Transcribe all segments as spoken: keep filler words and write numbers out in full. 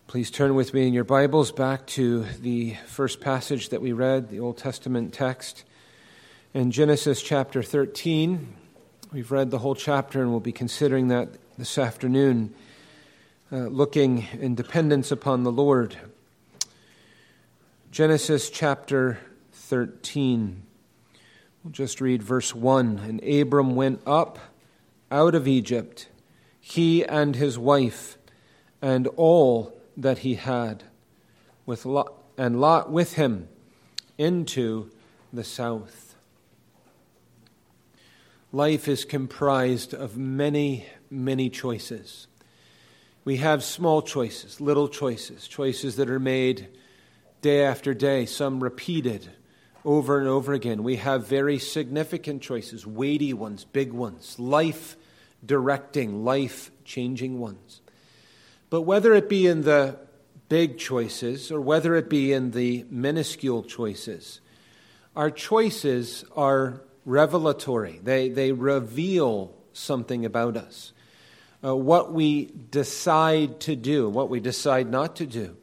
Please turn with me in your Bibles back to the first passage that we read, the Old Testament text in Genesis chapter thirteen. We've read the whole chapter and we'll be considering that this afternoon, uh, looking in dependence upon the Lord. Genesis chapter thirteen. We'll just read verse one. And Abram went up out of Egypt, he and his wife, and all that he had, with Lot, and Lot with him, into the south. Life is comprised of many, many choices. We have small choices, little choices, choices that are made day after day, some repeated over and over again. We have very significant choices, weighty ones, big ones, life-directing, life-changing ones. But whether it be in the big choices or whether it be in the minuscule choices, our choices are revelatory. They, they reveal something about us. Uh, what we decide to do, what we decide not to do,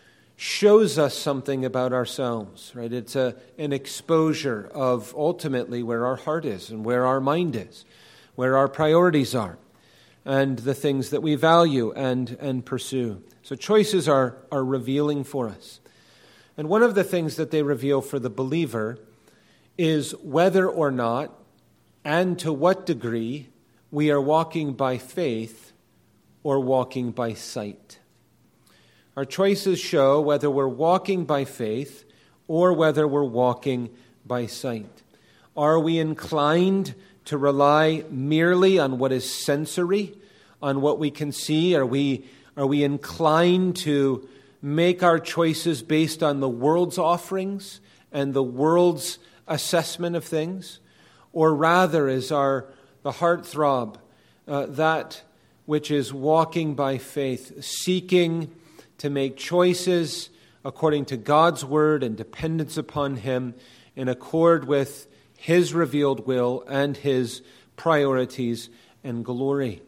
shows us something about ourselves, right? It's a, an exposure of ultimately where our heart is and where our mind is, where our priorities are, and the things that we value and, and pursue. So choices are, are revealing for us. And one of the things that they reveal for the believer is whether or not and to what degree we are walking by faith or walking by sight. Our choices show whether we're walking by faith or whether we're walking by sight. Are we inclined to rely merely on what is sensory, on what we can see? Are we, are we inclined to make our choices based on the world's offerings and the world's assessment of things? Or rather is our the heartthrob uh, that which is walking by faith, seeking to make choices according to God's word and dependence upon Him in accord with His revealed will and His priorities and glory?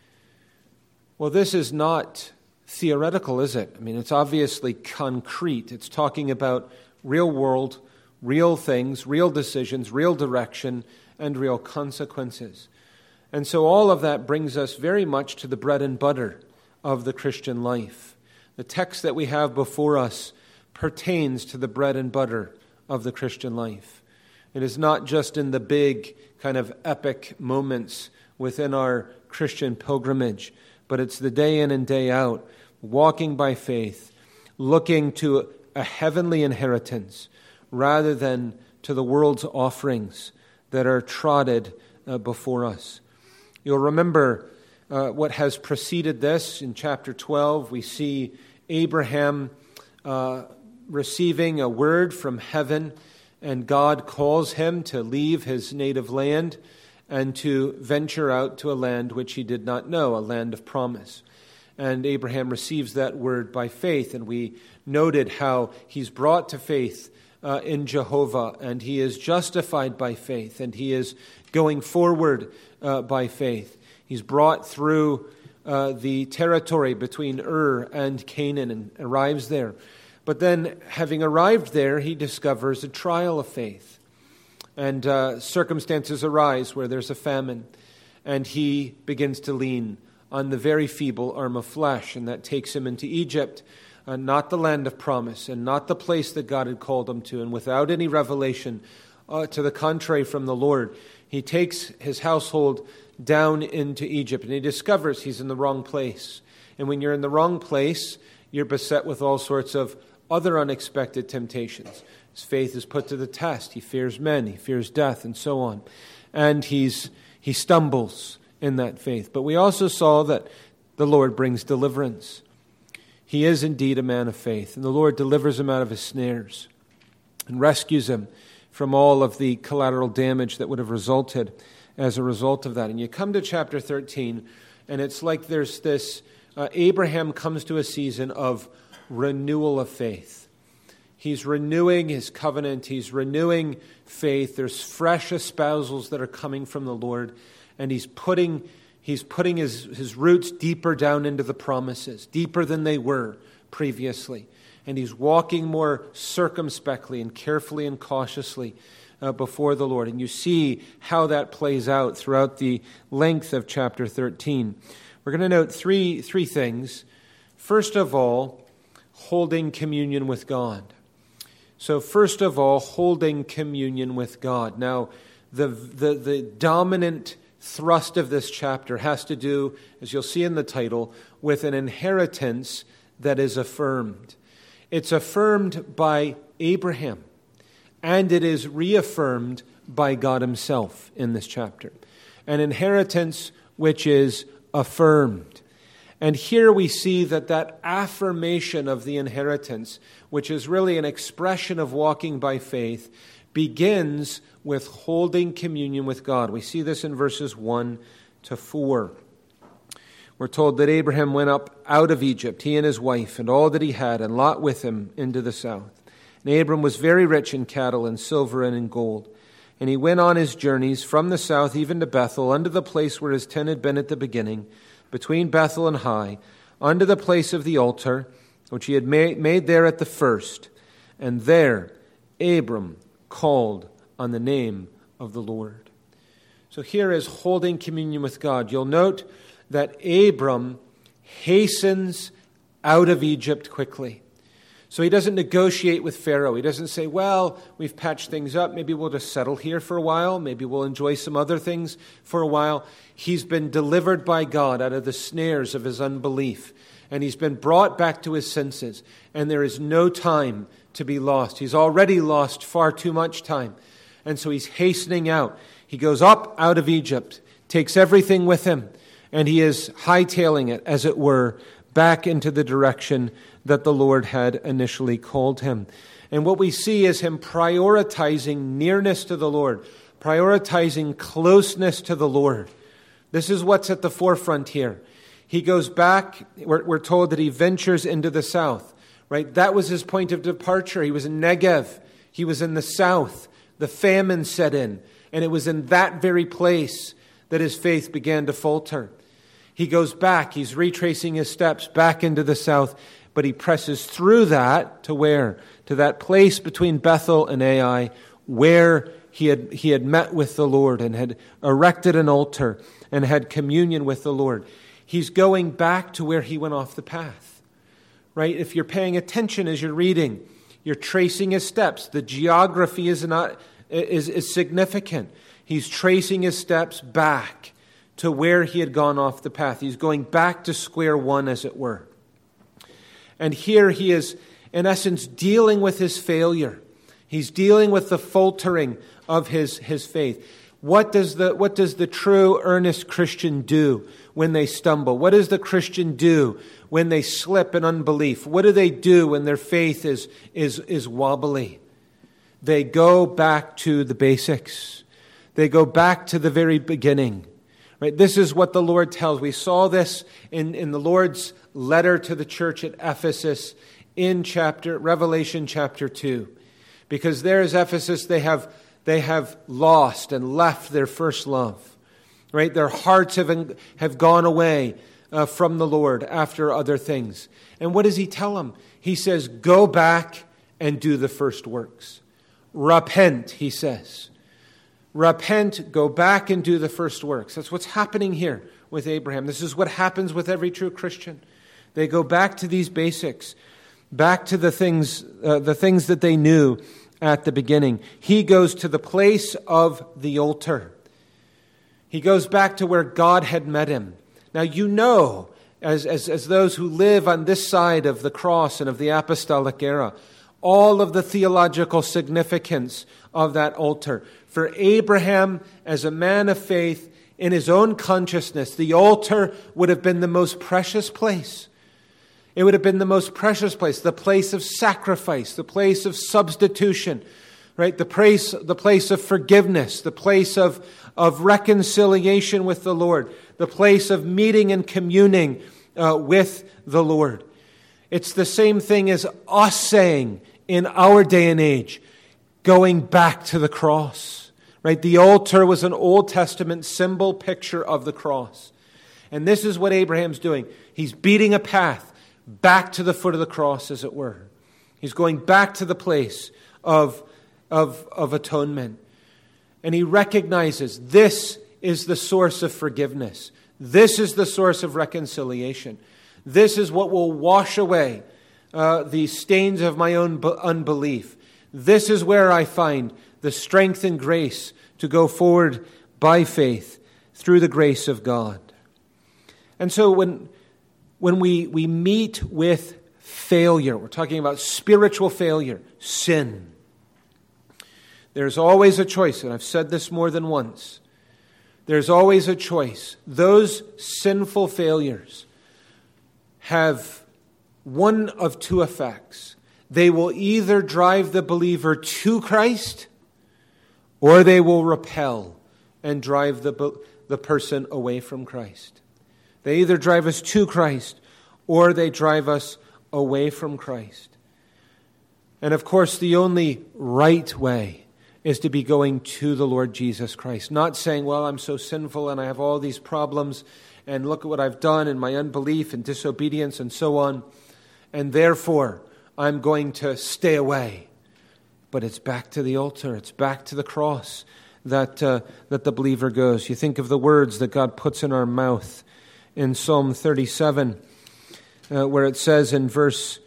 Well, this is not theoretical, is it? I mean, it's obviously concrete. It's talking about real world, real things, real decisions, real direction, and real consequences. And so all of that brings us very much to the bread and butter of the Christian life. The text that we have before us pertains to the bread and butter of the Christian life. It is not just in the big kind of epic moments within our Christian pilgrimage, but it's the day in and day out, walking by faith, looking to a heavenly inheritance rather than to the world's offerings that are trotted uh, before us. You'll remember uh, what has preceded this. In chapter twelve, we see Abraham uh, receiving a word from heaven, and God calls him to leave his native land and to venture out to a land which he did not know, a land of promise. And Abraham receives that word by faith, and we noted how he's brought to faith uh, in Jehovah, and he is justified by faith, and he is going forward uh, by faith. He's brought through uh, the territory between Ur and Canaan and arrives there. But then, having arrived there, he discovers a trial of faith. And uh, circumstances arise where there's a famine, and he begins to lean on the very feeble arm of flesh, and that takes him into Egypt, uh, not the land of promise, and not the place that God had called him to, and without any revelation, uh, to the contrary from the Lord. He takes his household down into Egypt, and he discovers he's in the wrong place. And when you're in the wrong place, you're beset with all sorts of other unexpected temptations. His faith is put to the test. He fears men, he fears death, and so on. And he's he stumbles in that faith. But we also saw that the Lord brings deliverance. He is indeed a man of faith, and the Lord delivers him out of his snares and rescues him from all of the collateral damage that would have resulted as a result of that. And you come to chapter thirteen, and it's like there's this, uh, Abraham comes to a season of renewal of faith. He's renewing his covenant. He's renewing faith. There's fresh espousals that are coming from the Lord, and he's putting He's putting his, his roots deeper down into the promises, deeper than they were previously. And he's walking more circumspectly and carefully and cautiously uh, before the Lord. And you see how that plays out throughout the length of chapter thirteen. We're going to note three, three things. First of all, holding communion with God. So first of all, holding communion with God. Now, the the, the dominant thrust of this chapter has to do, as you'll see in the title, with an inheritance that is affirmed. It's affirmed by Abraham, and it is reaffirmed by God himself in this chapter. An inheritance which is affirmed. And here we see that that affirmation of the inheritance, which is really an expression of walking by faith, begins with holding communion with God. We see this in verses one to four. We're told that Abraham went up out of Egypt, he and his wife, and all that he had, and Lot with him into the south. And Abram was very rich in cattle and silver and in gold. And he went on his journeys from the south even to Bethel, unto the place where his tent had been at the beginning, between Bethel and Hai, unto the place of the altar, which he had made, made there at the first. And there Abram called on the name of the Lord. So here is holding communion with God. You'll note that Abram hastens out of Egypt quickly. So he doesn't negotiate with Pharaoh. He doesn't say, well, we've patched things up. Maybe we'll just settle here for a while. Maybe we'll enjoy some other things for a while. He's been delivered by God out of the snares of his unbelief. And he's been brought back to his senses. And there is no time to be lost. He's already lost far too much time. And so he's hastening out. He goes up out of Egypt, takes everything with him, and he is hightailing it, as it were, back into the direction that the Lord had initially called him. And what we see is him prioritizing nearness to the Lord, prioritizing closeness to the Lord. This is what's at the forefront here. He goes back, we're, we're told that he ventures into the south, right? That was his point of departure. He was in Negev. He was in the south. The famine set in, and it was in that very place that his faith began to falter. He goes back. He's retracing his steps back into the south, but he presses through that to where? To that place between Bethel and Ai, where he had he had met with the Lord and had erected an altar and had communion with the Lord. He's going back to where he went off the path, right? If you're paying attention as you're reading, you're tracing his steps. The geography is not is, is significant. He's tracing his steps back to where he had gone off the path. He's going back to square one, as it were. And here he is, in essence, dealing with his failure. He's dealing with the faltering of his, his faith. What does the what does the true, earnest Christian do when they stumble? What does the Christian do when they slip in unbelief? What do they do when their faith is, is, is wobbly? They go back to the basics. They go back to the very beginning. Right? This is what the Lord tells. We saw this in, in the Lord's letter to the church at Ephesus in chapter Revelation chapter two. Because there is Ephesus, they have they have lost and left their first love. Right? Their hearts have, have gone away uh, from the Lord after other things. And what does he tell them? He says, go back and do the first works. Repent, he says. Repent, go back and do the first works. That's what's happening here with Abraham. This is what happens with every true Christian. They go back to these basics, back to the things, uh, the things that they knew at the beginning. He goes to the place of the altar. He goes back to where God had met him. Now you know, as, as, as those who live on this side of the cross and of the apostolic era, all of the theological significance of that altar. For Abraham, as a man of faith, in his own consciousness, the altar would have been the most precious place. It would have been the most precious place, the place of sacrifice, the place of substitution, right? The place, the place of forgiveness, the place of, of reconciliation with the Lord, the place of meeting and communing uh, with the Lord. It's the same thing as us saying in our day and age, going back to the cross. Right? The altar was an Old Testament symbol picture of the cross. And this is what Abraham's doing. He's beating a path back to the foot of the cross, as it were. He's going back to the place of, of, of atonement. And he recognizes this is the source of forgiveness. This is the source of reconciliation. This is what will wash away uh, the stains of my own bu- unbelief. This is where I find the strength and grace to go forward by faith through the grace of God. And so when, when we, we meet with failure, we're talking about spiritual failure, sin. There's always a choice, and I've said this more than once. There's always a choice. Those sinful failures have one of two effects. They will either drive the believer to Christ, or they will repel and drive the, the person away from Christ. They either drive us to Christ, or they drive us away from Christ. And of course, the only right way is to be going to the Lord Jesus Christ. Not saying, well, I'm so sinful and I have all these problems and look at what I've done in my unbelief and disobedience and so on, and therefore I'm going to stay away. But it's back to the altar. It's back to the cross that, uh, that the believer goes. You think of the words that God puts in our mouth in Psalm thirty-seven, uh, where it says in verse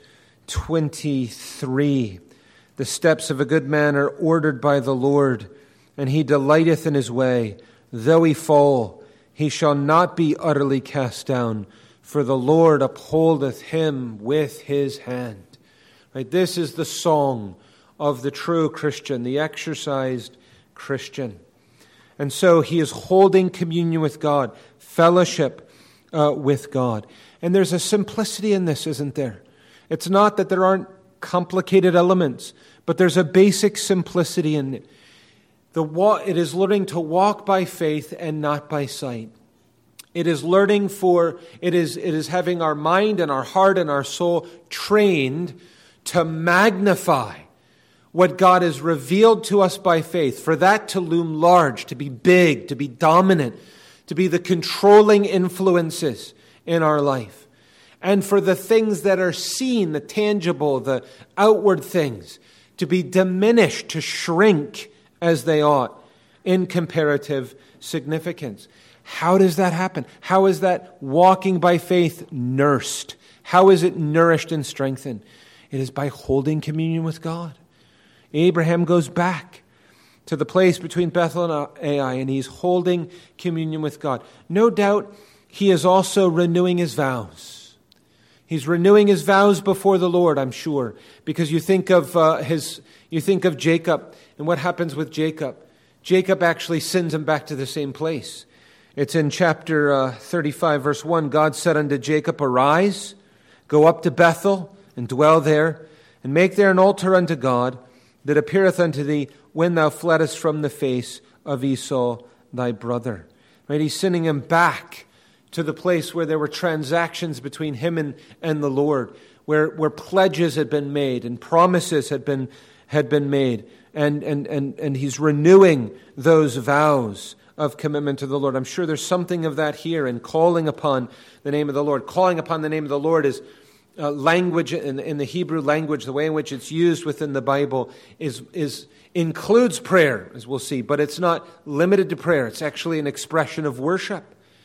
twenty-three, the steps of a good man are ordered by the Lord, and he delighteth in his way. Though he fall, he shall not be utterly cast down, for the Lord upholdeth him with his hand. Right? This is the song of the true Christian, the exercised Christian. And so he is holding communion with God, fellowship uh, with God. And there's a simplicity in this, isn't there? It's not that there aren't complicated elements, but there's a basic simplicity in it. The wa- it is learning to walk by faith and not by sight. It is learning for, it is, it is having our mind and our heart and our soul trained to magnify what God has revealed to us by faith, for that to loom large, to be big, to be dominant, to be the controlling influences in our life. And for the things that are seen, the tangible, the outward things, to be diminished, to shrink as they ought in comparative significance. How does that happen? How is that walking by faith nursed? How is it nourished and strengthened? It is by holding communion with God. Abraham goes back to the place between Bethel and Ai, and he's holding communion with God. No doubt he is also renewing his vows. He's renewing his vows before the Lord, I'm sure, because you think of uh, his, you think of Jacob and what happens with Jacob. Jacob actually sends him back to the same place. It's in chapter uh, thirty-five, verse one. God said unto Jacob, Arise, go up to Bethel, and dwell there, and make there an altar unto God, that appeareth unto thee when thou fleddest from the face of Esau thy brother. Right? He's sending him back to the place where there were transactions between him and, and the Lord, where, where pledges had been made and promises had been had been made. And, and, and, and he's renewing those vows of commitment to the Lord. I'm sure there's something of that here in calling upon the name of the Lord. Calling upon the name of the Lord is uh, language in, in the Hebrew language, the way in which it's used within the Bible is is includes prayer, as we'll see, but it's not limited to prayer. It's actually an expression of worship,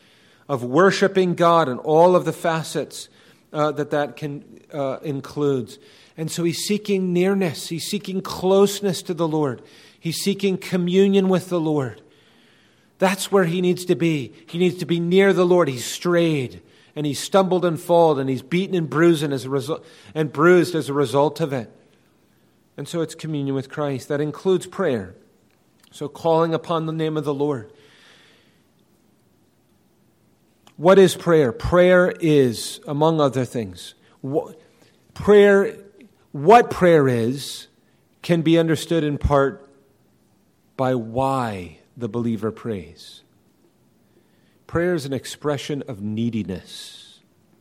of worshiping God and all of the facets uh, that that can uh, includes. And so he's seeking nearness. He's seeking closeness to the Lord. He's seeking communion with the Lord. That's where he needs to be. He needs to be near the Lord. He's strayed and he's stumbled and fallen and he's beaten and bruised as a result, and bruised as a result of it. And so it's communion with Christ. That includes prayer. So calling upon the name of the Lord. What is prayer? Prayer is, among other things, what, prayer, what prayer is can be understood in part by why the believer prays. Prayer is an expression of neediness.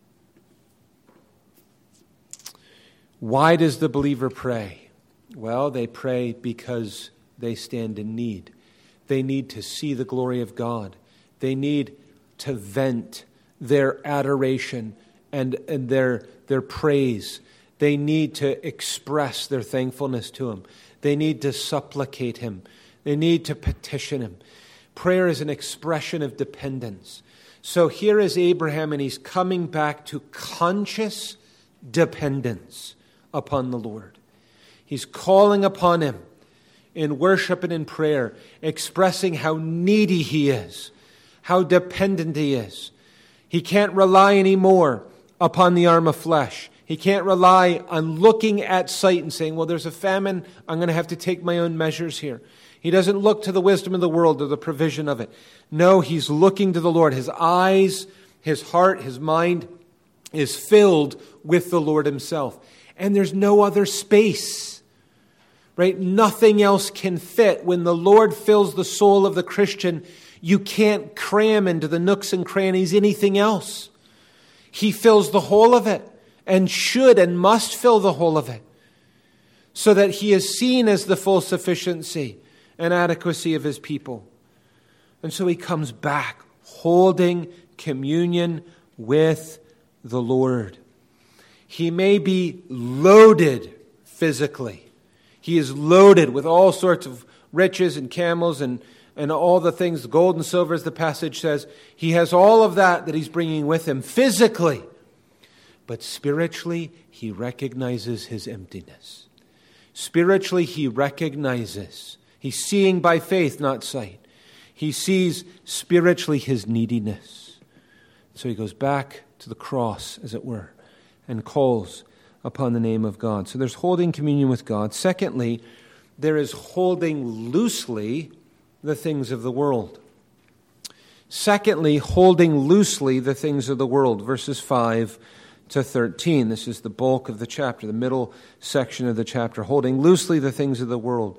Why does the believer pray? Well, they pray because they stand in need. They need to see the glory of God. They need to vent their adoration and, and their, their praise. They need to express their thankfulness to Him. They need to supplicate Him. They need to petition Him. Prayer is an expression of dependence. So here is Abraham, and he's coming back to conscious dependence upon the Lord. He's calling upon Him in worship and in prayer, expressing how needy he is, how dependent he is. He can't rely anymore upon the arm of flesh. He can't rely on looking at sight and saying, well, there's a famine, I'm going to have to take my own measures here. He doesn't look to the wisdom of the world or the provision of it. No, he's looking to the Lord. His eyes, his heart, his mind is filled with the Lord Himself. And there's no other space, right? Nothing else can fit. When the Lord fills the soul of the Christian, you can't cram into the nooks and crannies anything else. He fills the whole of it, and should and must fill the whole of it, so that He is seen as the full sufficiency and adequacy of His people. And so he comes back, holding communion with the Lord. He may be loaded physically. He is loaded with all sorts of riches and camels and, and all the things, the gold and silver, as the passage says. He has all of that that he's bringing with him physically. But spiritually, he recognizes his emptiness. Spiritually, he recognizes. He's seeing by faith, not sight. He sees spiritually his neediness. So he goes back to the cross, as it were, and calls upon the name of God. So there's holding communion with God. Secondly, there is holding loosely the things of the world. Secondly, holding loosely the things of the world. Verses five to thirteen. This is the bulk of the chapter, the middle section of the chapter. Holding loosely the things of the world.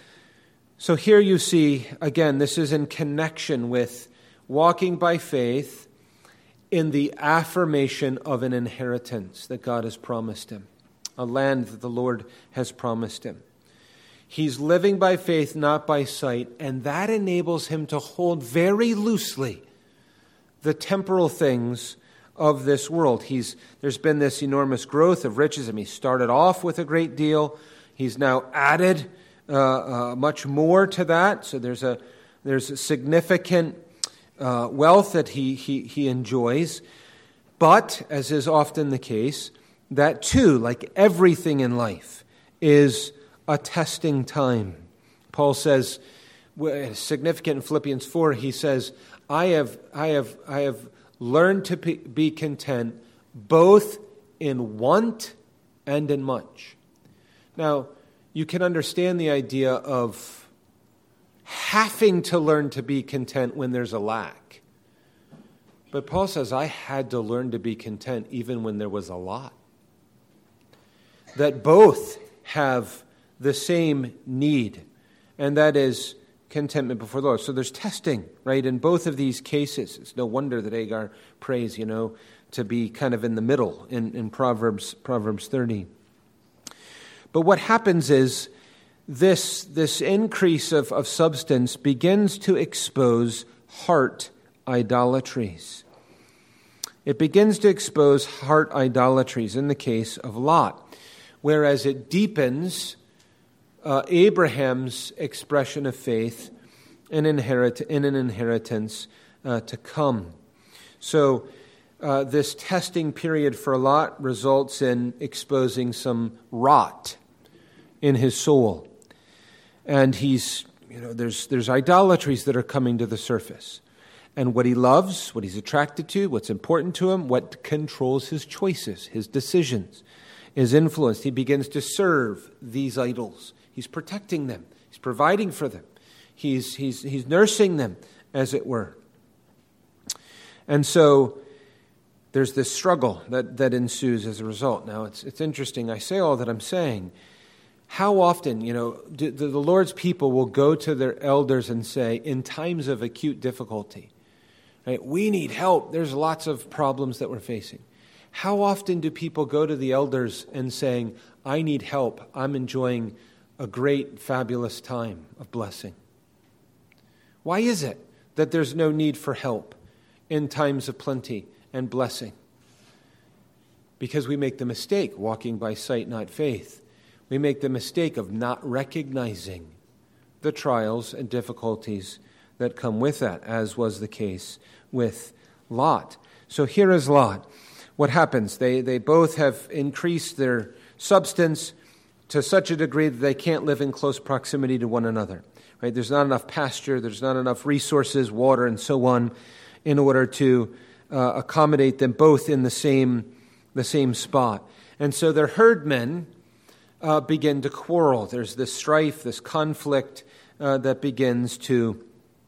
So here you see, again, this is in connection with walking by faith in the affirmation of an inheritance that God has promised him, a land that the Lord has promised him. He's living by faith, not by sight, and that enables him to hold very loosely the temporal things of this world. He's there's been this enormous growth of riches. I mean, he started off with a great deal. He's now added uh, uh, much more to that. So there's a there's a significant uh, wealth that he, he he enjoys. But, as is often the case, that too, like everything in life, is a testing time. Paul says, significant in Philippians four, he says, I have I have I have learned to be content both in want and in much. Now, you can understand the idea of having to learn to be content when there's a lack. But Paul says, I had to learn to be content even when there was a lot. That both have the same need, and that is contentment before the Lord. So there's testing, right, in both of these cases. It's no wonder that Agar prays, you know, to be kind of in the middle in, in Proverbs Proverbs thirty. But what happens is this, this increase of, of substance begins to expose heart idolatries. It begins to expose heart idolatries in the case of Lot, whereas it deepens Uh, Abraham's expression of faith in, inherit, in an inheritance uh, to come. So uh, this testing period for Lot results in exposing some rot in his soul. And he's, you know, there's, there's idolatries that are coming to the surface. And what he loves, what he's attracted to, what's important to him, what controls his choices, his decisions, is influenced. He begins to serve these idols. He's protecting them. He's providing for them. He's, he's, he's nursing them, as it were. And so there's this struggle that, that ensues as a result. Now, it's, it's interesting. I say all that I'm saying. How often, you know, do, the, the Lord's people will go to their elders and say, in times of acute difficulty, right, we need help. There's lots of problems that we're facing. How often do people go to the elders and saying, I need help. I'm enjoying a great, fabulous time of blessing? Why is it that there's no need for help in times of plenty and blessing. Because we make the mistake, walking by sight, not faith. We make the mistake of not recognizing the trials and difficulties that come with that, as was the case with Lot. So here is Lot. What happens? They, they both have increased their substance to such a degree that they can't live in close proximity to one another. Right? There's not enough pasture, there's not enough resources, water, and so on, in order to uh, accommodate them both in the same the same spot. And so their herdmen uh, begin to quarrel. There's this strife, this conflict uh, that begins to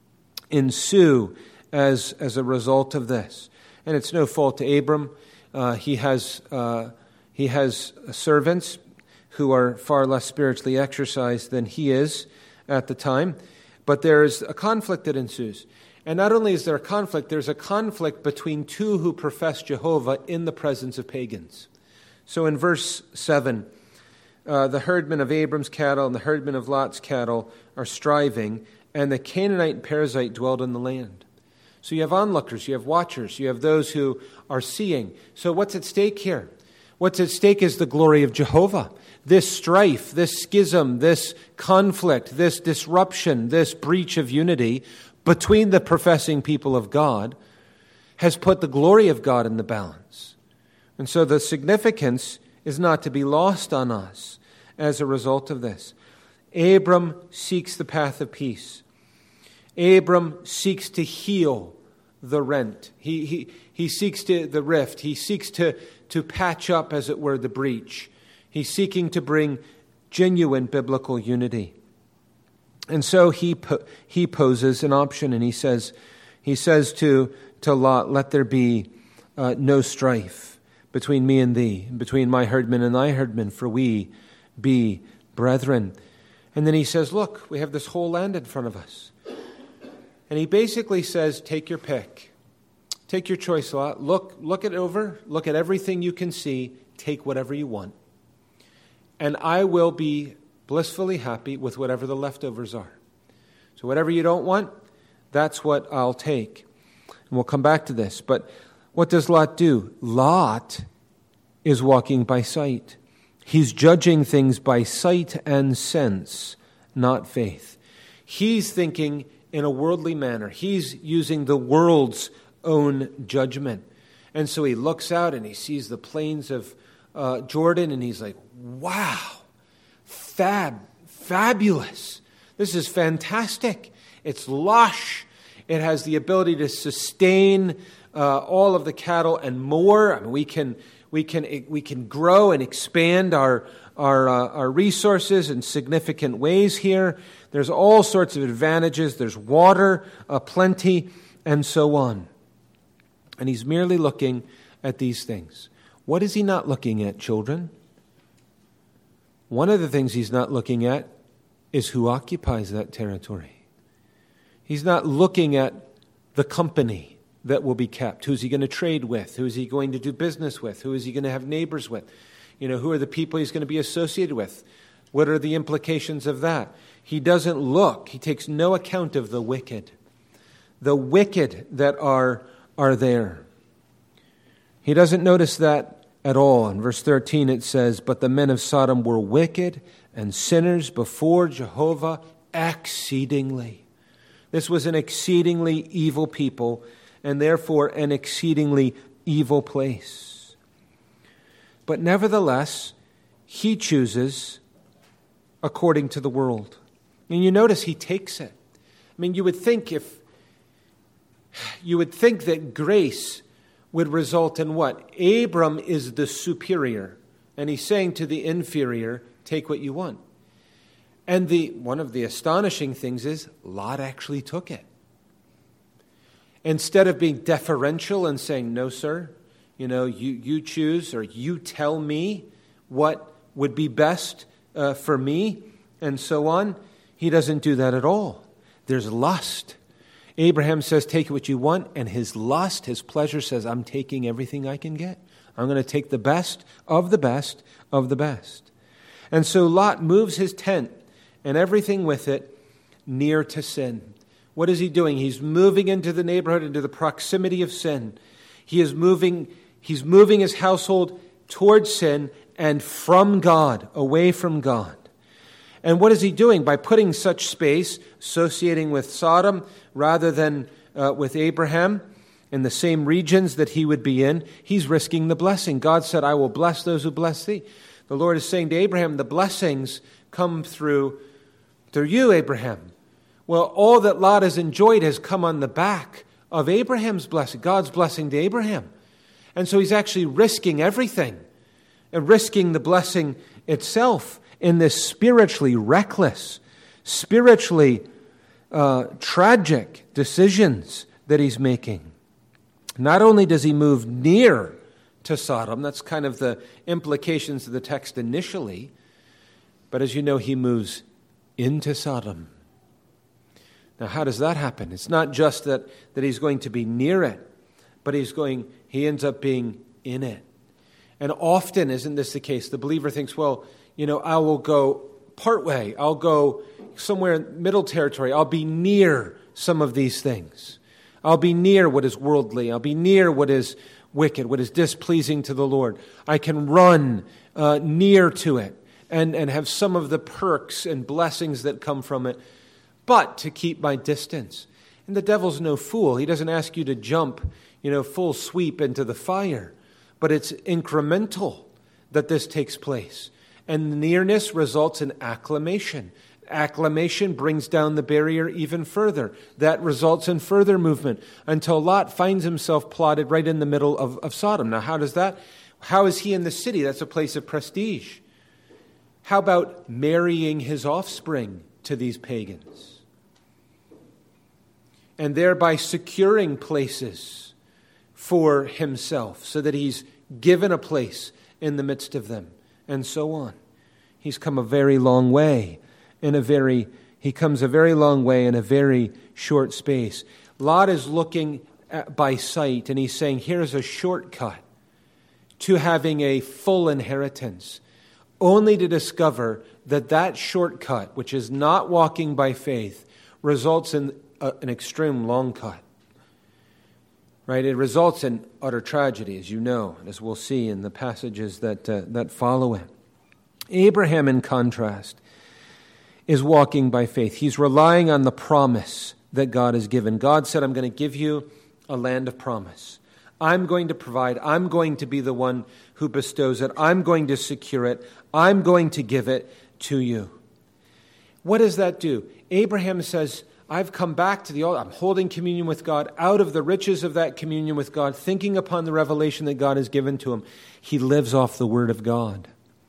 ensue as, as a result of this. And it's no fault to Abram. Uh, he has uh, he has servants who are far less spiritually exercised than he is at the time. But there's a conflict that ensues. And not only is there a conflict, there's a conflict between two who profess Jehovah in the presence of pagans. So in verse seven, uh, the herdmen of Abram's cattle and the herdmen of Lot's cattle are striving, and the Canaanite and Perizzite dwelled in the land. So you have onlookers, you have watchers, you have those who are seeing. So what's at stake here? What's at stake is the glory of Jehovah. This strife, this schism, this conflict, this disruption, this breach of unity between the professing people of God has put the glory of God in the balance. And so the significance is not to be lost on us as a result of this. Abram seeks the path of peace. Abram seeks to heal the rent. He, he, he seeks to the rift. He seeks to, to patch up, as it were, the breach. He's seeking to bring genuine biblical unity. And so he po- he poses an option, and he says he says to, to Lot, let there be uh, no strife between me and thee, between my herdmen and thy herdmen, for we be brethren. And then he says, look, we have this whole land in front of us. And he basically says, take your pick. Take your choice, Lot. Look, look it over. Look at everything you can see. Take whatever you want. And I will be blissfully happy with whatever the leftovers are. So whatever you don't want, that's what I'll take. And we'll come back to this. But what does Lot do? Lot is walking by sight. He's judging things by sight and sense, not faith. He's thinking in a worldly manner. He's using the world's own judgment. And so he looks out and he sees the plains of uh, Jordan, and he's like, wow, fab, fabulous. This is fantastic. It's lush. It has the ability to sustain uh, all of the cattle and more. I mean, we can we can we can grow and expand our our uh, our resources in significant ways here. There's all sorts of advantages. There's water, uh, plenty, and so on. And he's merely looking at these things. What is he not looking at, children? One of the things he's not looking at is who occupies that territory. He's not looking at the company that will be kept. Who's he going to trade with? Who is he going to do business with? Who is he going to have neighbors with? You know, who are the people he's going to be associated with? What are the implications of that? He doesn't look. He takes no account of the wicked. The wicked that are, are there. He doesn't notice that at all. In verse thirteen it says, but the men of Sodom were wicked and sinners before Jehovah exceedingly. This was an exceedingly evil people, and therefore an exceedingly evil place. But nevertheless, he chooses according to the world. And you notice he takes it. I mean, you would think if you would think that grace would result in what? Abram is the superior, and he's saying to the inferior, take what you want. And the one of the astonishing things is Lot actually took it. Instead of being deferential and saying, no, sir, you know, you, you choose, or you tell me what would be best uh, for me, and so on, he doesn't do that at all. There's lust. Abraham says, take what you want, and his lust, his pleasure says, I'm taking everything I can get. I'm going to take the best of the best of the best. And so Lot moves his tent and everything with it near to sin. What is he doing? He's moving into the neighborhood, into the proximity of sin. He is moving, he's moving his household towards sin and from God, away from God. And what is he doing? By putting such space, associating with Sodom rather than uh, with Abraham in the same regions that he would be in, he's risking the blessing. God said, I will bless those who bless thee. The Lord is saying to Abraham, the blessings come through, through you, Abraham. Well, all that Lot has enjoyed has come on the back of Abraham's blessing, God's blessing to Abraham. And so he's actually risking everything, and risking the blessing itself in this spiritually reckless, spiritually uh, tragic decisions that he's making. Not only does he move near to Sodom, that's kind of the implications of the text initially, but as you know, he moves into Sodom. Now, how does that happen? It's not just that, that he's going to be near it, but he's going, he ends up being in it. And often, isn't this the case? The believer thinks, well, you know, I will go partway. I'll go somewhere in middle territory. I'll be near some of these things. I'll be near what is worldly. I'll be near what is wicked, what is displeasing to the Lord. I can run uh, near to it and, and have some of the perks and blessings that come from it, but to keep my distance. And the devil's no fool. He doesn't ask you to jump, you know, full sweep into the fire, but it's incremental that this takes place. And nearness results in acclamation. Acclamation brings down the barrier even further. That results in further movement until Lot finds himself plotted right in the middle of, of Sodom. Now, how does that? How is he in the city? That's a place of prestige. How about marrying his offspring to these pagans? And thereby securing places for himself so that he's given a place in the midst of them, and so on. He's come a very long way in a very, he comes a very long way in a very short space. Lot is looking at, by sight, and he's saying, here's a shortcut to having a full inheritance, only to discover that that shortcut, which is not walking by faith, results in a, an extreme long cut. Right? It results in utter tragedy, as you know, as we'll see in the passages that uh, that follow it. Abraham, in contrast, is walking by faith. He's relying on the promise that God has given. God said, I'm going to give you a land of promise. I'm going to provide. I'm going to be the one who bestows it. I'm going to secure it. I'm going to give it to you. What does that do? Abraham says, I've come back to the altar. I'm holding communion with God out of the riches of that communion with God, thinking upon the revelation that God has given to him. He lives off the word of God.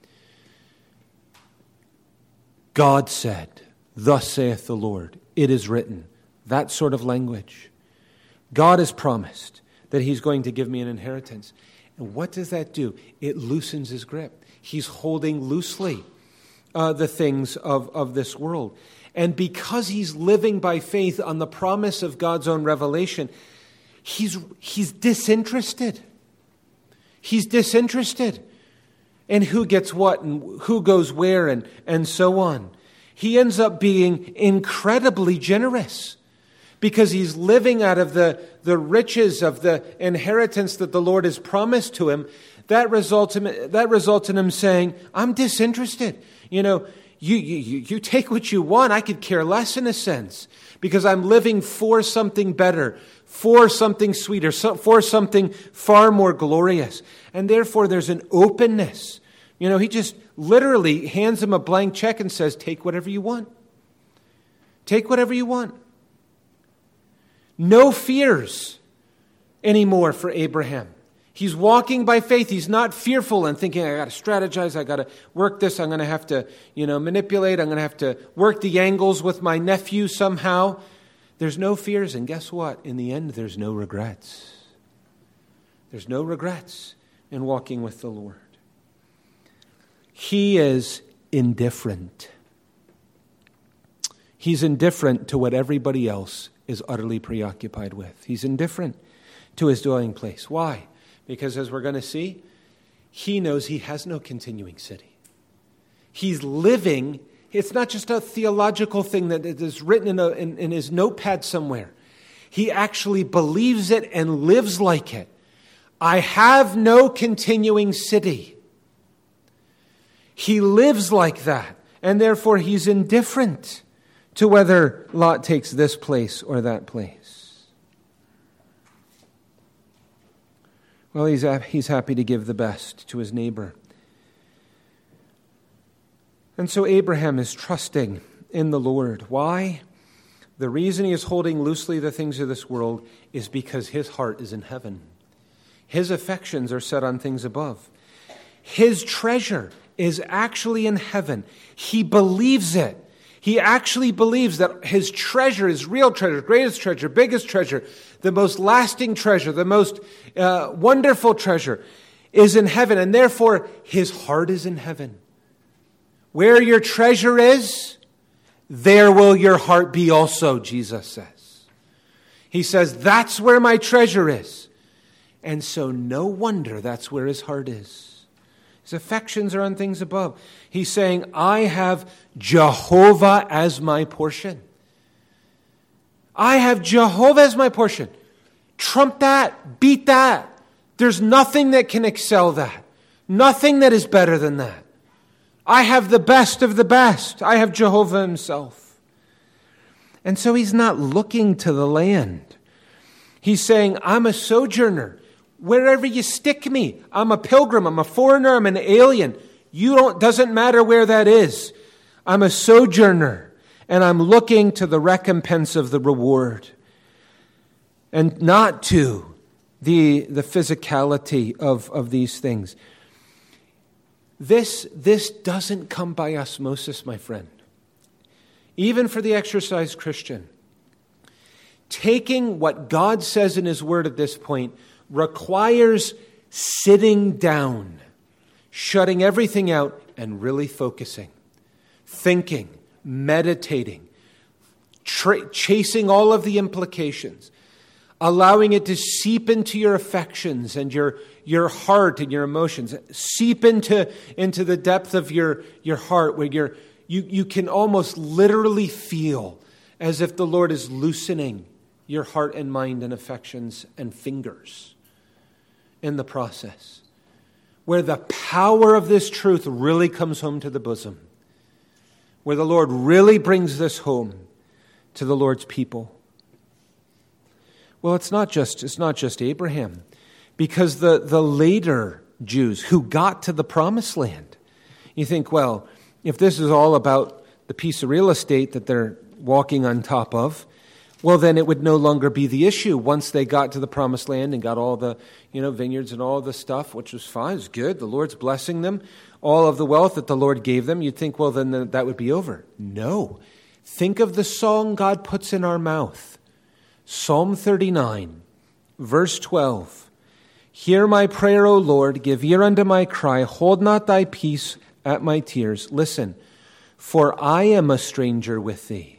God said, thus saith the Lord, it is written. That sort of language. God has promised that he's going to give me an inheritance. And what does that do? It loosens his grip. He's holding loosely uh, the things of, of this world. And because he's living by faith on the promise of God's own revelation, he's, he's disinterested. He's disinterested in who gets what and who goes where and, and so on. He ends up being incredibly generous because he's living out of the, the riches of the inheritance that the Lord has promised to him. That results in, that results in him saying, I'm disinterested. You know, You, you, you take what you want. I could care less in a sense because I'm living for something better, for something sweeter, for something far more glorious. And therefore there's an openness. You know, he just literally hands him a blank check and says, take whatever you want. Take whatever you want. No fears anymore for Abraham. He's walking by faith. He's not fearful and thinking, I got to strategize. I got to work this. I'm going to have to, you know, manipulate. I'm going to have to work the angles with my nephew somehow. There's no fears. And guess what? In the end, there's no regrets. There's no regrets in walking with the Lord. He is indifferent. He's indifferent to what everybody else is utterly preoccupied with. He's indifferent to his dwelling place. Why? Because as we're going to see, he knows he has no continuing city. He's living, it's not just a theological thing that is written in, a, in, in his notepad somewhere. He actually believes it and lives like it. I have no continuing city. He lives like that, and therefore he's indifferent to whether Lot takes this place or that place. Well, he's, he's happy to give the best to his neighbor. And so Abraham is trusting in the Lord. Why? The reason he is holding loosely the things of this world is because his heart is in heaven. His affections are set on things above. His treasure is actually in heaven. He believes it. He actually believes that his treasure, his real treasure, greatest treasure, biggest treasure, the most lasting treasure, the most uh, wonderful treasure is in heaven. And therefore, his heart is in heaven. Where your treasure is, there will your heart be also, Jesus says. He says, that's where my treasure is. And so no wonder that's where his heart is. His affections are on things above. He's saying, I have Jehovah as my portion. I have Jehovah as my portion. Trump that. Beat that. There's nothing that can excel that. Nothing that is better than that. I have the best of the best. I have Jehovah himself. And so he's not looking to the land. He's saying, I'm a sojourner. Wherever you stick me, I'm a pilgrim, I'm a foreigner, I'm an alien. You don't, doesn't matter where that is. I'm a sojourner, and I'm looking to the recompense of the reward, and not to the, the physicality of, of these things. This, this doesn't come by osmosis, my friend. Even for the exercised Christian, taking what God says in his word at this point requires sitting down, shutting everything out, and really focusing, thinking, meditating, tra- chasing all of the implications, allowing it to seep into your affections and your, your heart and your emotions, seep into, into the depth of your, your heart where you're, you, you can almost literally feel as if the Lord is loosening your heart and mind and affections and fingers in the process, where the power of this truth really comes home to the bosom, where the Lord really brings this home to the Lord's people. Well, it's not just, it's not just Abraham, because the, the later Jews who got to the promised land, you think, well, if this is all about the piece of real estate that they're walking on top of, well, then it would no longer be the issue once they got to the promised land and got all the, you know, vineyards and all the stuff, which was fine, it's good. The Lord's blessing them. All of the wealth that the Lord gave them, you'd think, well, then that would be over. No. Think of the song God puts in our mouth. Psalm thirty-nine, verse twelve. Hear my prayer, O Lord, give ear unto my cry, hold not thy peace at my tears. Listen, for I am a stranger with thee.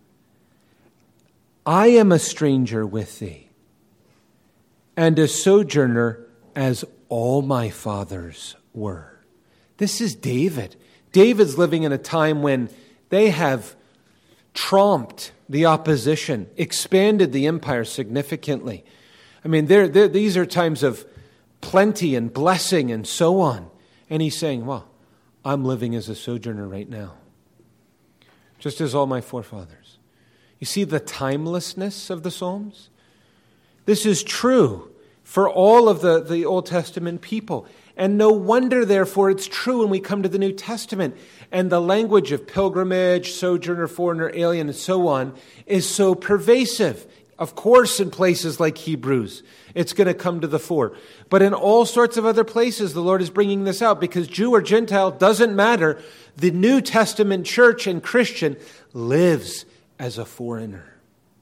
I am a stranger with thee, and a sojourner as all my fathers were. This is David. David's living in a time when they have trumped the opposition, expanded the empire significantly. I mean, they're, they're, these are times of plenty and blessing and so on. And he's saying, well, I'm living as a sojourner right now, just as all my forefathers. You see the timelessness of the Psalms? This is true for all of the, the Old Testament people. And no wonder, therefore, it's true when we come to the New Testament. And the language of pilgrimage, sojourner, foreigner, alien, and so on is so pervasive. Of course, in places like Hebrews, it's going to come to the fore. But in all sorts of other places, the Lord is bringing this out because Jew or Gentile doesn't matter. The New Testament church and Christian lives as a foreigner,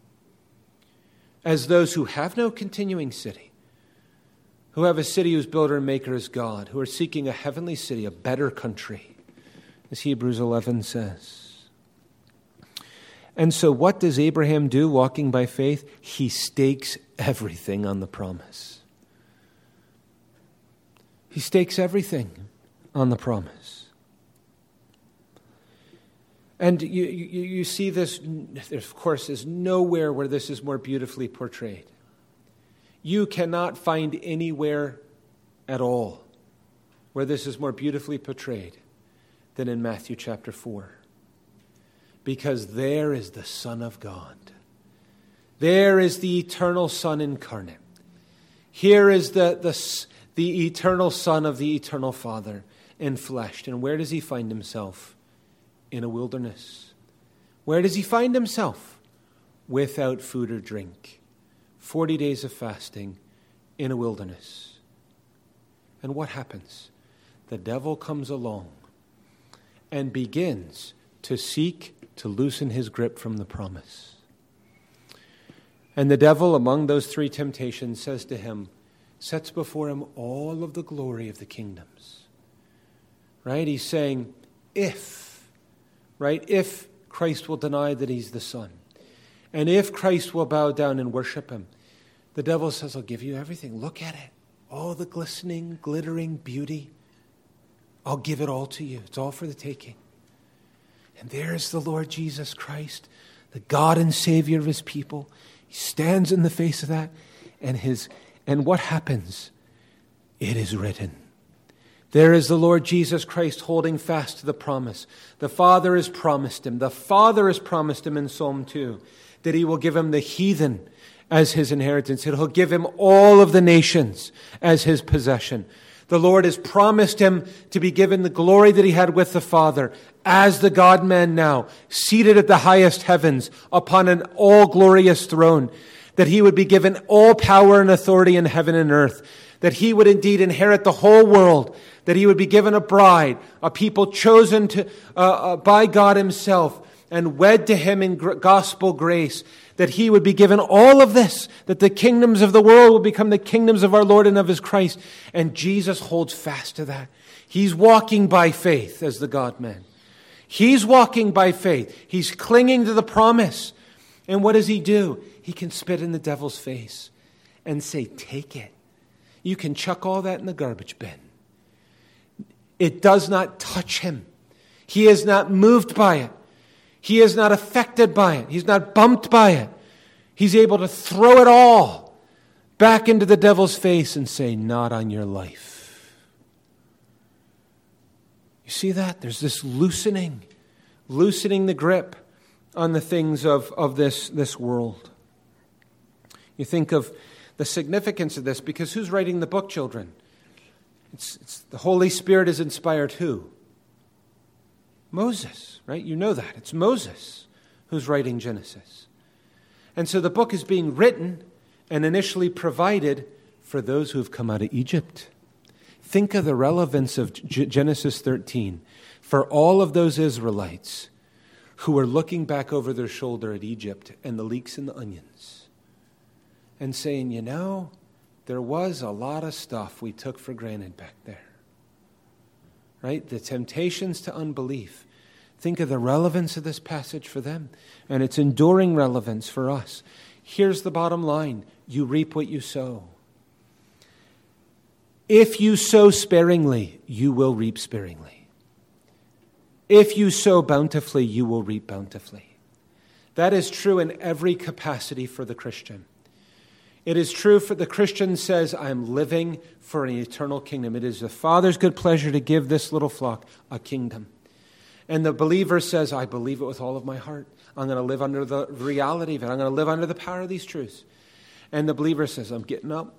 as those who have no continuing city, who have a city whose builder and maker is God, who are seeking a heavenly city, a better country, as Hebrews eleven says. And so what does Abraham do walking by faith? He stakes everything on the promise. He stakes everything on the promise. And you, you, you see this, of course, is nowhere where this is more beautifully portrayed. you cannot find anywhere at all where this is more beautifully portrayed than in Matthew chapter four. Because there is the Son of God. There is the eternal Son incarnate. Here is the, the, the eternal Son of the eternal Father enfleshed. And where does he find himself? In a wilderness. Where does he find himself? Without food or drink. Forty days of fasting in a wilderness. And what happens? The devil comes along and begins to seek to loosen his grip from the promise. And the devil, among those three temptations, says to him, sets before him all of the glory of the kingdoms. Right? He's saying, if, right, if Christ will deny that he's the Son, and if Christ will bow down and worship him, the devil says, I'll give you everything. Look at it. All the glistening, glittering beauty. I'll give it all to you. It's all for the taking. And there's the Lord Jesus Christ, the God and Savior of his people. He stands in the face of that, and his and what happens? It is written. There is the Lord Jesus Christ holding fast to the promise. The Father has promised him. The Father has promised him in Psalm two that he will give him the heathen as his inheritance. He'll give him all of the nations as his possession. The Lord has promised him to be given the glory that he had with the Father as the God-man now, seated at the highest heavens upon an all-glorious throne, that he would be given all power and authority in heaven and earth, that he would indeed inherit the whole world, that he would be given a bride, a people chosen to, uh, uh, by God himself and wed to him in gr- gospel grace, that he would be given all of this, that the kingdoms of the world will become the kingdoms of our Lord and of his Christ. And Jesus holds fast to that. He's walking by faith as the God-man. He's walking by faith. He's clinging to the promise. And what does he do? He can spit in the devil's face and say, take it. You can chuck all that in the garbage bin. It does not touch him. He is not moved by it. He is not affected by it. He's not bumped by it. He's able to throw it all back into the devil's face and say, not on your life. You see that? There's this loosening, loosening the grip on the things of, of this, this world. You think of the significance of this, because who's writing the book, children? It's, it's the Holy Spirit is inspired who? Moses, right? You know that. It's Moses who's writing Genesis. And so the book is being written and initially provided for those who have come out of Egypt. Think of the relevance of G- Genesis thirteen for all of those Israelites who were looking back over their shoulder at Egypt and the leeks and the onions and saying, you know, there was a lot of stuff we took for granted back there. Right? The temptations to unbelief. Think of the relevance of this passage for them and its enduring relevance for us. Here's the bottom line. You reap what you sow. If you sow sparingly, you will reap sparingly. If you sow bountifully, you will reap bountifully. That is true in every capacity for the Christian. It is true for the Christian says, I'm living for an eternal kingdom. It is the Father's good pleasure to give this little flock a kingdom. And the believer says, I believe it with all of my heart. I'm going to live under the reality of it. I'm going to live under the power of these truths. And the believer says, I'm getting up.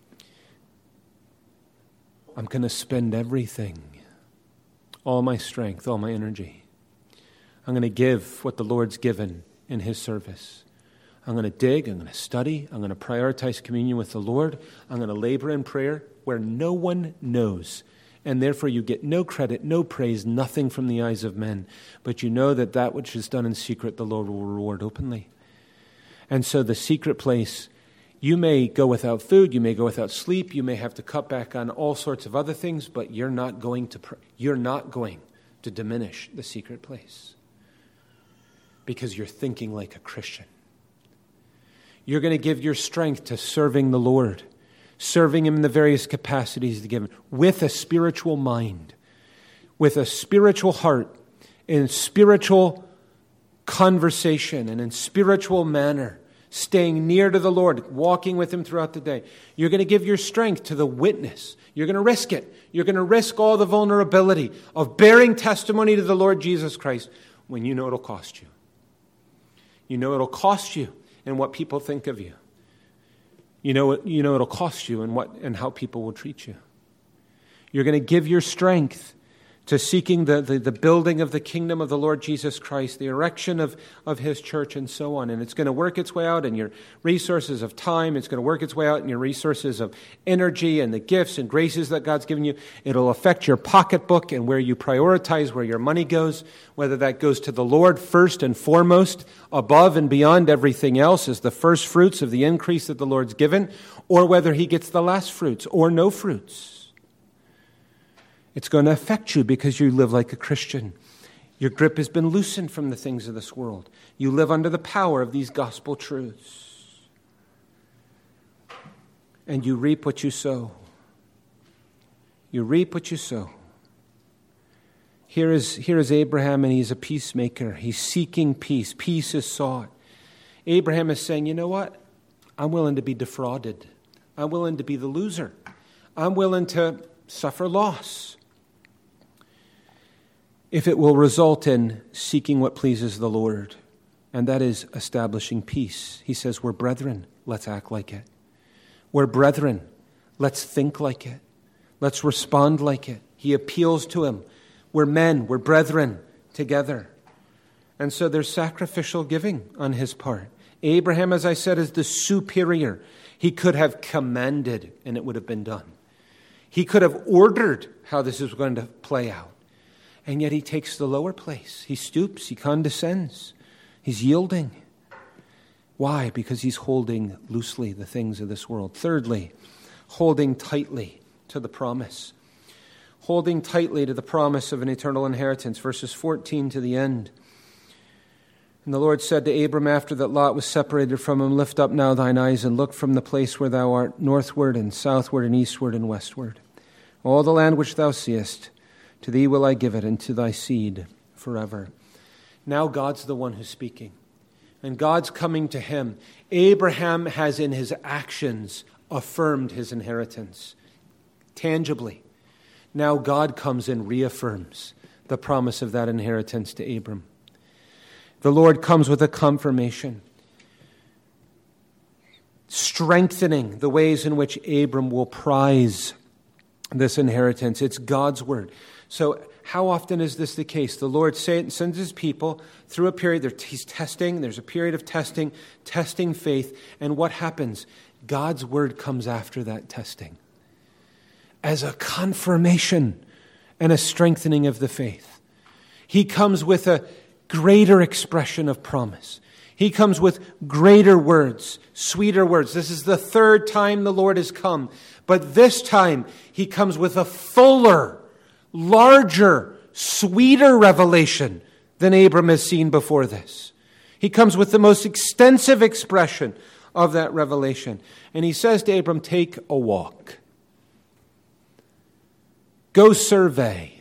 I'm going to spend everything, all my strength, all my energy. I'm going to give what the Lord's given in his service. I'm going to dig, I'm going to study, I'm going to prioritize communion with the Lord. I'm going to labor in prayer where no one knows. And therefore you get no credit, no praise, nothing from the eyes of men. But you know that that which is done in secret, the Lord will reward openly. And so the secret place, you may go without food, you may go without sleep, you may have to cut back on all sorts of other things, but you're not going to pr- you're not going to diminish the secret place because you're thinking like a Christian. You're going to give your strength to serving the Lord, serving him in the various capacities to give him, with a spiritual mind, with a spiritual heart, in spiritual conversation and in spiritual manner, staying near to the Lord, walking with him throughout the day. You're going to give your strength to the witness. You're going to risk it. You're going to risk all the vulnerability of bearing testimony to the Lord Jesus Christ when you know it'll cost you. You know it'll cost you in what people think of you. You know, you know it'll cost you in what and how people will treat you. You're going to give your strength to seeking the, the, the building of the kingdom of the Lord Jesus Christ, the erection of, of his church, and so on. And it's going to work its way out in your resources of time. It's going to work its way out in your resources of energy and the gifts and graces that God's given you. It'll affect your pocketbook and where you prioritize, where your money goes, whether that goes to the Lord first and foremost, above and beyond everything else as the first fruits of the increase that the Lord's given, or whether he gets the last fruits or no fruits. It's going to affect you because you live like a Christian. Your grip has been loosened from the things of this world. You live under the power of these gospel truths. And you reap what you sow. You reap what you sow. Here is, here is Abraham, and he's a peacemaker. He's seeking peace. Peace is sought. Abraham is saying, you know what? I'm willing to be defrauded. I'm willing to be the loser. I'm willing to suffer loss if it will result in seeking what pleases the Lord, and that is establishing peace. He says, we're brethren, let's act like it. We're brethren, let's think like it. Let's respond like it. He appeals to him. We're men, we're brethren together. And so there's sacrificial giving on his part. Abraham, as I said, is the superior. He could have commanded, and it would have been done. He could have ordered how this is going to play out. And yet he takes the lower place. He stoops, he condescends, he's yielding. Why? Because he's holding loosely the things of this world. Thirdly, holding tightly to the promise. Holding tightly to the promise of an eternal inheritance. Verses fourteen to the end. And the Lord said to Abram after that Lot was separated from him, lift up now thine eyes and look from the place where thou art, northward and southward and eastward and westward. All the land which thou seest, to thee will I give it, and to thy seed forever. Now God's the one who's speaking. And God's coming to him. Abraham has in his actions affirmed his inheritance. Tangibly. Now God comes and reaffirms the promise of that inheritance to Abram. The Lord comes with a confirmation, strengthening the ways in which Abram will prize this inheritance. It's God's word. So how often is this the case? The Lord sends his people through a period, he's testing, there's a period of testing, testing faith, and what happens? God's word comes after that testing as a confirmation and a strengthening of the faith. He comes with a greater expression of promise. He comes with greater words, sweeter words. This is the third time the Lord has come. But this time, he comes with a fuller, larger, sweeter revelation than Abram has seen before this. He comes with the most extensive expression of that revelation. And he says to Abram, take a walk. Go survey.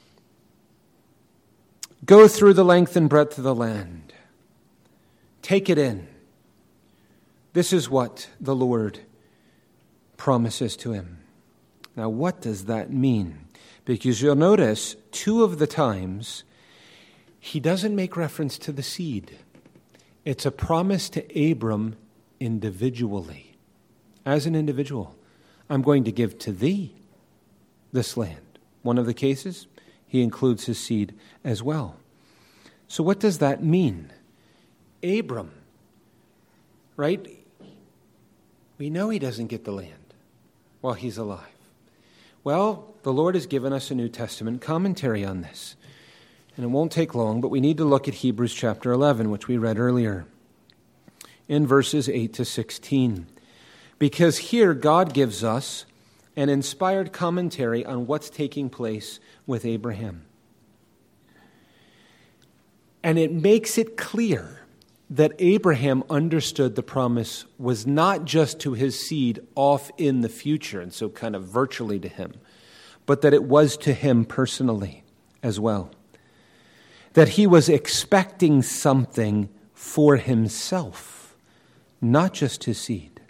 Go through the length and breadth of the land. Take it in. This is what the Lord promises to him. Now, what does that mean? Because you'll notice two of the times he doesn't make reference to the seed. It's a promise to Abram individually. As an individual, I'm going to give to thee this land. One of the cases, he includes his seed as well. So what does that mean? Abram, right? We know he doesn't get the land while he's alive. Well, the Lord has given us a New Testament commentary on this. And it won't take long, but we need to look at Hebrews chapter eleven, which we read earlier, in verses eight to sixteen. Because here God gives us an inspired commentary on what's taking place with Abraham. And it makes it clear that Abraham understood the promise was not just to his seed off in the future, and so kind of virtually to him, but that it was to him personally as well. That he was expecting something for himself not just his seed.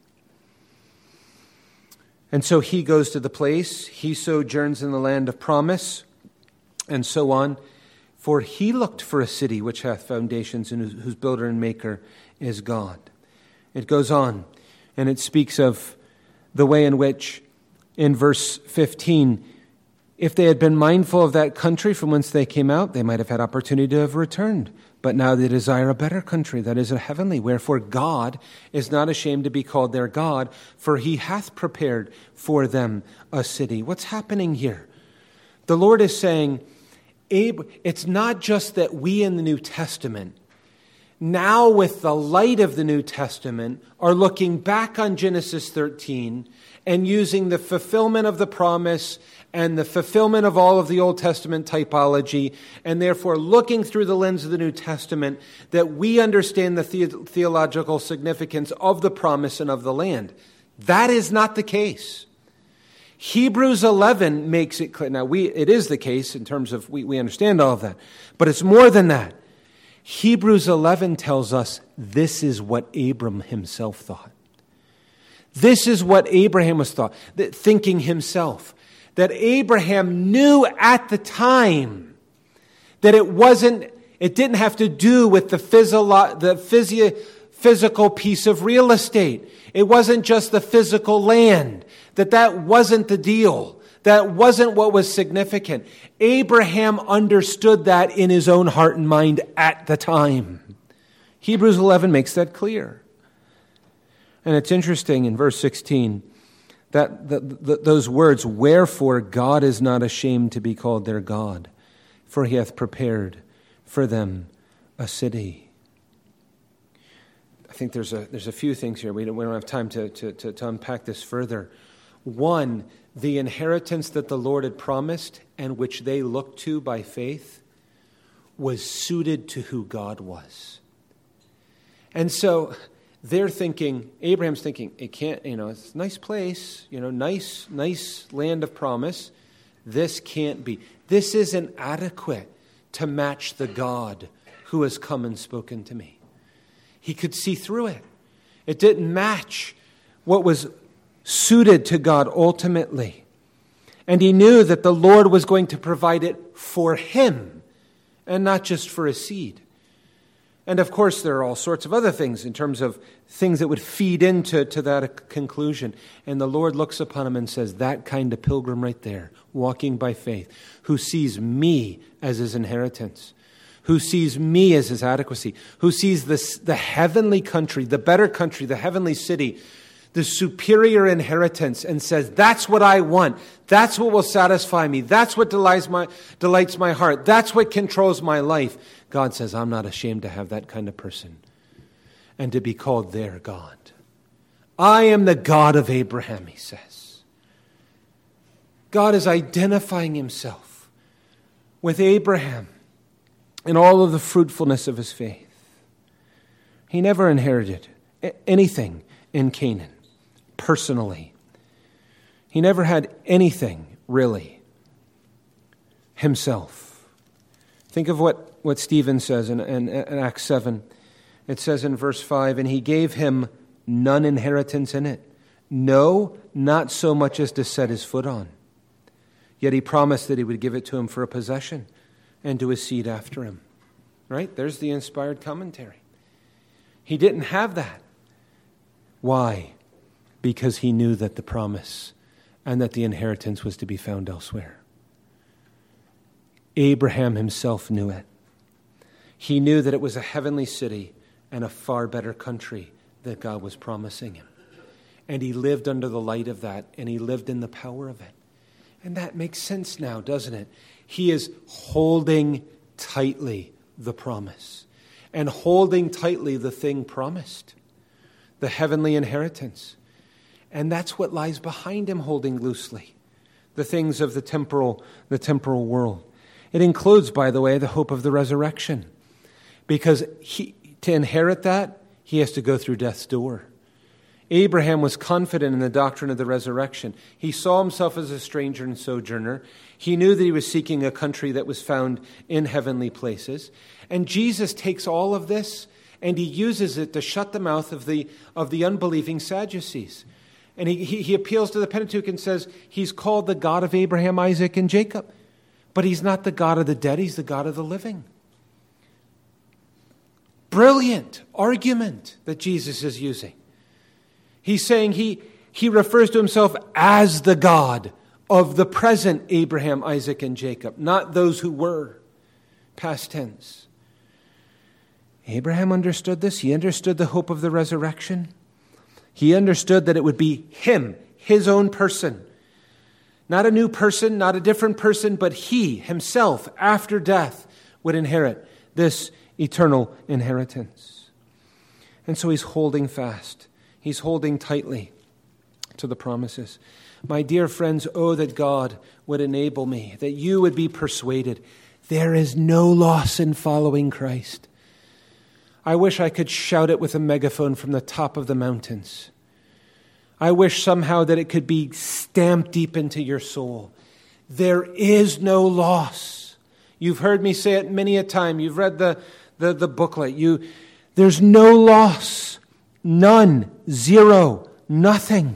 And so he goes to the place, he sojourns in the land of promise, and so on. For he looked for a city which hath foundations, and whose builder and maker is God. It goes on, and it speaks of the way in which, in verse fifteen, if they had been mindful of that country from whence they came out, they might have had opportunity to have returned. But now they desire a better country, that is a heavenly. Wherefore God is not ashamed to be called their God, for he hath prepared for them a city. What's happening here? The Lord is saying, it's not just that we in the New Testament, now with the light of the New Testament, are looking back on Genesis thirteen and using the fulfillment of the promise and the fulfillment of all of the Old Testament typology, and therefore looking through the lens of the New Testament, that we understand the, the- theological significance of the promise and of the land. That is not the case. Hebrews eleven makes it clear. Now, we it is the case in terms of we, we understand all of that, but it's more than that. Hebrews eleven tells us this is what Abram himself thought. This is what Abraham was thought, that thinking himself. That Abraham knew at the time that it wasn't, it didn't have to do with the, physio, the physio, physical piece of real estate. It wasn't just the physical land. That that wasn't the deal. That wasn't what was significant. Abraham understood that in his own heart and mind at the time. Hebrews eleven makes that clear. And it's interesting in verse sixteen, that the, the, those words, wherefore God is not ashamed to be called their God, for he hath prepared for them a city. I think there's a there's a few things here. We don't, we don't have time to, to, to, to unpack this further. One, the inheritance that the Lord had promised and which they looked to by faith was suited to who God was. And so they're thinking, Abraham's thinking, it can't, you know, it's a nice place, you know, nice, nice land of promise. This can't be. This isn't adequate to match the God who has come and spoken to me. He could see through it. It didn't match what was suited to God ultimately. And he knew that the Lord was going to provide it for him and not just for a seed. And of course, there are all sorts of other things in terms of things that would feed into to that conclusion. And the Lord looks upon him and says, that kind of pilgrim right there, walking by faith, who sees me as his inheritance, who sees me as his adequacy, who sees this, the heavenly country, the better country, the heavenly city, the superior inheritance, and says, that's what I want. That's what will satisfy me. That's what delights my, delights my heart. That's what controls my life. God says, I'm not ashamed to have that kind of person and to be called their God. I am the God of Abraham, he says. God is identifying himself with Abraham in all of the fruitfulness of his faith. He never inherited anything in Canaan, personally. He never had anything, really, himself. Think of what, what Stephen says in, in, in Acts seven. It says in verse five, and he gave him none inheritance in it. No, not so much as to set his foot on. Yet he promised that he would give it to him for a possession and to his seed after him. Right? There's the inspired commentary. He didn't have that. Why? Because he knew that the promise and that the inheritance was to be found elsewhere. Abraham himself knew it. He knew that it was a heavenly city and a far better country that God was promising him. And he lived under the light of that, and he lived in the power of it. And that makes sense now, doesn't it? He is holding tightly the promise and holding tightly the thing promised, the heavenly inheritance. And that's what lies behind him holding loosely the things of the temporal, the temporal world. It includes, by the way, the hope of the resurrection. Because he, to inherit that, he has to go through death's door. Abraham was confident in the doctrine of the resurrection. He saw himself as a stranger and sojourner. He knew that he was seeking a country that was found in heavenly places. And Jesus takes all of this and he uses it to shut the mouth of the, of the unbelieving Sadducees. And he, he, he appeals to the Pentateuch and says, he's called the God of Abraham, Isaac, and Jacob. But he's not the God of the dead, he's the God of the living. Brilliant argument that Jesus is using. He's saying he, he refers to himself as the God of the present Abraham, Isaac, and Jacob, not those who were. Past tense. Abraham understood this. He understood the hope of the resurrection. He understood that it would be him, his own person. Not a new person, not a different person, but he himself, after death, would inherit this eternal inheritance. And so he's holding fast. He's holding tightly to the promises. My dear friends, oh, that God would enable me, that you would be persuaded. There is no loss in following Christ. I wish I could shout it with a megaphone from the top of the mountains. I wish somehow that it could be stamped deep into your soul. There is no loss. You've heard me say it many a time. You've read the, the, the booklet. You, there's no loss. None. Zero. Nothing.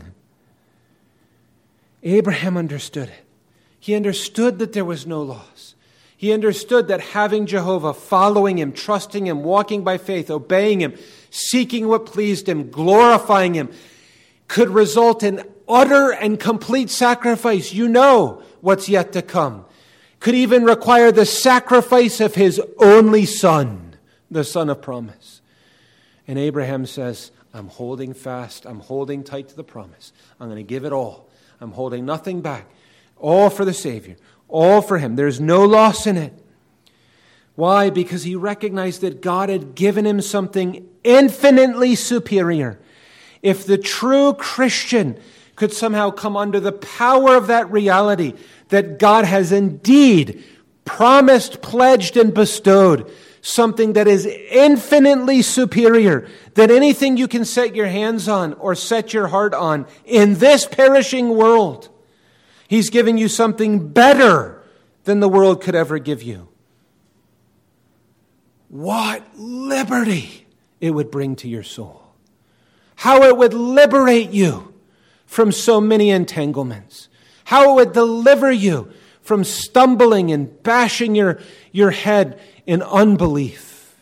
Abraham understood it. He understood that there was no loss. He understood that having Jehovah, following him, trusting him, walking by faith, obeying him, seeking what pleased him, glorifying him, could result in utter and complete sacrifice. You know what's yet to come. Could even require the sacrifice of his only son, the son of promise. And Abraham says, I'm holding fast. I'm holding tight to the promise. I'm going to give it all. I'm holding nothing back. All for the Savior. All for him. There's no loss in it. Why? Because he recognized that God had given him something infinitely superior. If the true Christian could somehow come under the power of that reality, that God has indeed promised, pledged, and bestowed something that is infinitely superior than anything you can set your hands on or set your heart on in this perishing world. He's giving you something better than the world could ever give you. What liberty it would bring to your soul. How it would liberate you from so many entanglements. How it would deliver you from stumbling and bashing your, your head in unbelief.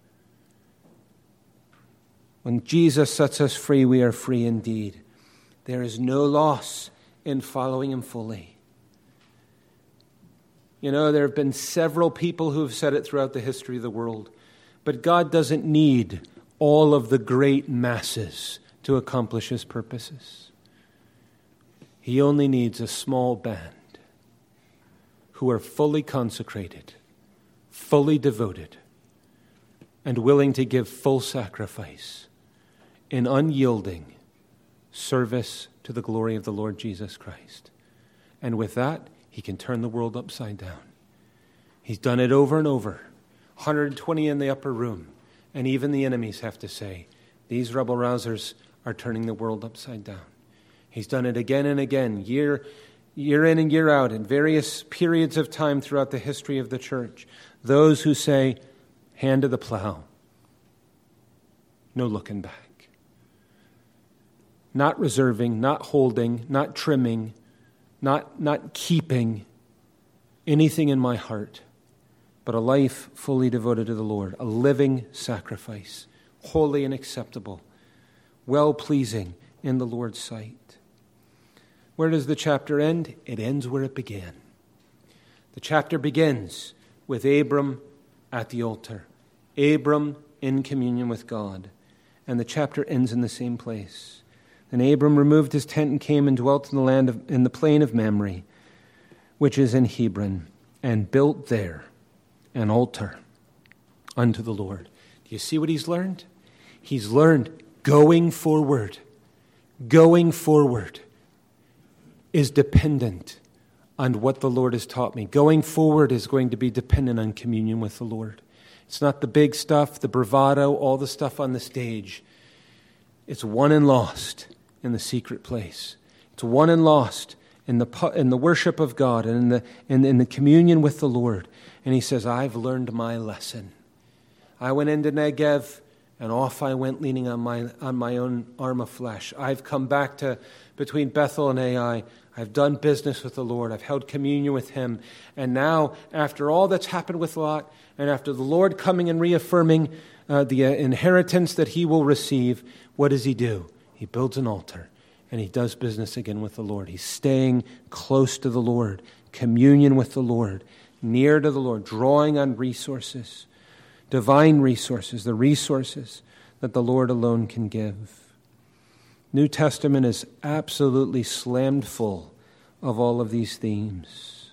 When Jesus sets us free, we are free indeed. There is no loss in following him fully. You know, there have been several people who have said it throughout the history of the world, but God doesn't need all of the great masses to accomplish his purposes. He only needs a small band who are fully consecrated, fully devoted, and willing to give full sacrifice in unyielding service to the glory of the Lord Jesus Christ. And with that, he can turn the world upside down. He's done it over and over. one hundred twenty in the upper room. And even the enemies have to say, these rebel rousers are turning the world upside down. He's done it again and again, year, year in and year out, in various periods of time throughout the history of the church. Those who say, hand to the plow. No looking back. Not reserving, not holding, not trimming, not, not keeping anything in my heart, but a life fully devoted to the Lord, a living sacrifice, holy and acceptable, well-pleasing in the Lord's sight. Where does the chapter end? It ends where it began. The chapter begins with Abram at the altar, Abram in communion with God, and the chapter ends in the same place. And Abram removed his tent and came and dwelt in the land of, in the plain of Mamre, which is in Hebron, and built there an altar unto the Lord. Do you see what he's learned? He's learned going forward, going forward is dependent on what the Lord has taught me. Going forward is going to be dependent on communion with the Lord. It's not the big stuff, the bravado, all the stuff on the stage. It's won and lost in the secret place. It's won and lost in the in the worship of God and in the in, in the communion with the Lord. And he says, I've learned my lesson. I went into Negev And off I went, leaning on my on my own arm of flesh. I've come back to between Bethel and Ai. I've done business with the Lord. I've held communion with him. And now, after all that's happened with Lot, and after the Lord coming and reaffirming uh, the uh, inheritance that he will receive, what does he do? He builds an altar, and he does business again with the Lord. He's staying close to the Lord, communion with the Lord, near to the Lord, drawing on resources, divine resources, the resources that the Lord alone can give. New Testament is absolutely slammed full of all of these themes.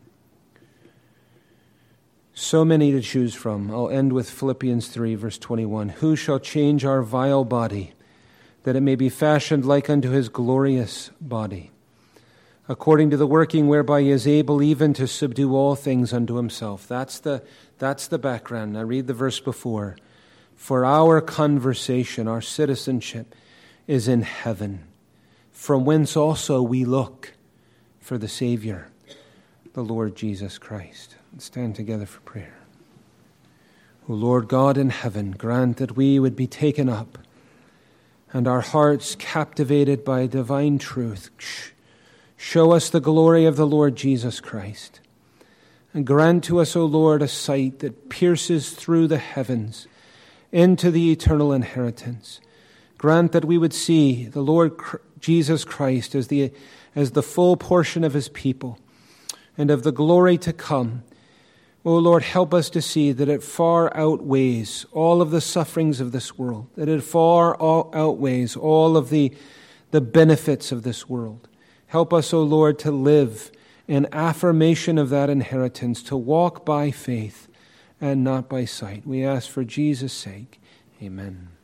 So many to choose from. I'll end with Philippians three, verse twenty-one. Who shall change our vile body, that it may be fashioned like unto his glorious body, according to the working whereby he is able even to subdue all things unto himself. That's the, that's the background. I read the verse before. For our conversation, our citizenship, is in heaven, from whence also we look for the Savior, the Lord Jesus Christ. Let's stand together for prayer. O Lord God in heaven, grant that we would be taken up and our hearts captivated by divine truth. Show us the glory of the Lord Jesus Christ. And grant to us, O Lord, a sight that pierces through the heavens into the eternal inheritance. Grant that we would see the Lord Jesus Christ as the, as the full portion of his people and of the glory to come. O Lord, help us to see that it far outweighs all of the sufferings of this world, that it far outweighs all of the, the benefits of this world. Help us, O Lord, to live in affirmation of that inheritance, to walk by faith and not by sight. We ask for Jesus' sake. Amen.